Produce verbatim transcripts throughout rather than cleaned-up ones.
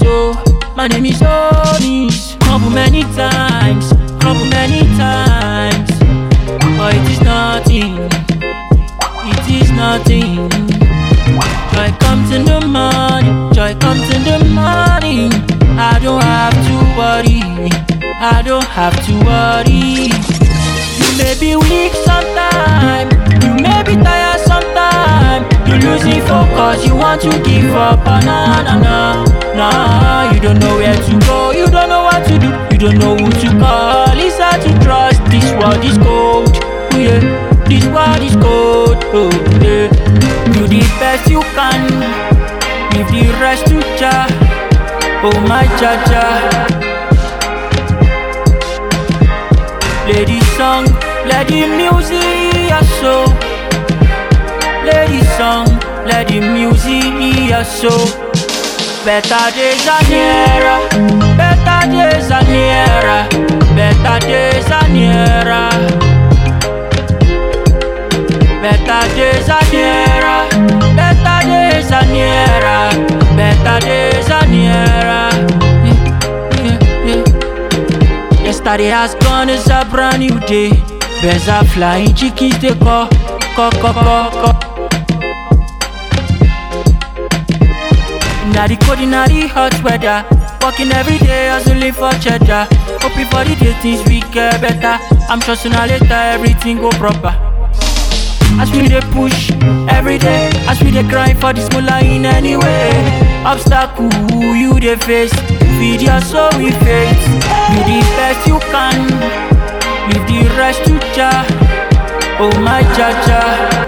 so, my name is Onis. Crumble many times, crumble many times, but it is nothing, it is nothing. Joy comes in the morning, joy comes in the morning. I don't have to worry, I don't have to worry. You may be weak sometimes, you may be tired sometimes. You losing focus, you want to give up, oh, nah, nah, nah, nah. You don't know where to go, you don't know what to do, you don't know who to call. It's hard to trust, this world is cold, oh yeah, this world is cold, oh yeah. Do the best you can, leave the rest to Jah, oh my Jah Jah. Play the song, let the music so. Play the song, let the music so. Better days are nearer, better days are nearer, better days are nearer, better days are nearer, better days are nearer, better days are nearer. Yeah, yeah, yeah. Yesterday has gone, it's a brand new day. Birds are flying, chickens they call, call, call, call, call. Now the cold, now the hot weather. Working every day, hustling for cheddar. Hoping for the day things we get better. I'm sure sooner or later everything go proper. As we dey push every day, as we dey grind for this moolah in any way. Obstacle you dey face, feed your soul with faith. Do the best you can, leave the rest to Jah, oh my Jah Jah.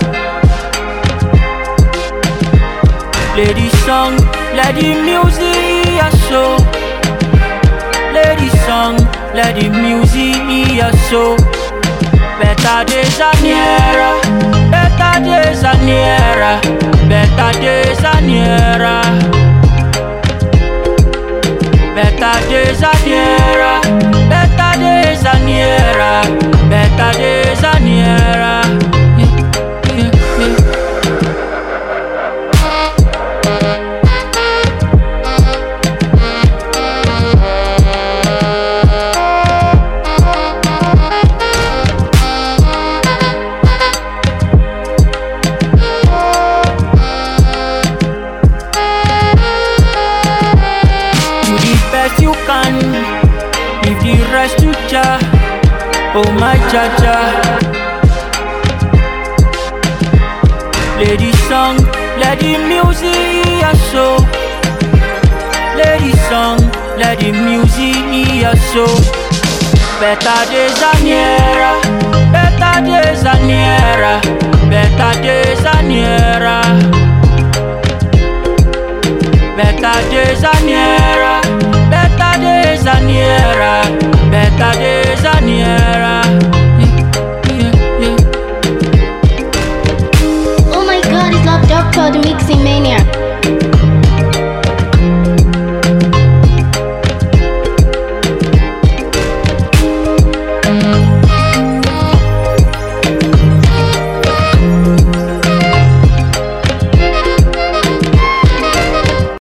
Play the song, let the music so. Play the song, let the music so. Better days are nearer, better days are nearer, better days are nearer, better days are nearer, better days are nearer, better days are nearer. Yeah, yeah, yeah. You can leave the rest to Jah, oh my Jah Jah. Play the song, let the music so. Play the song, let the music so. Better days are nearer, better days are nearer, better days are nearer, better days are nearer, better days are nearer,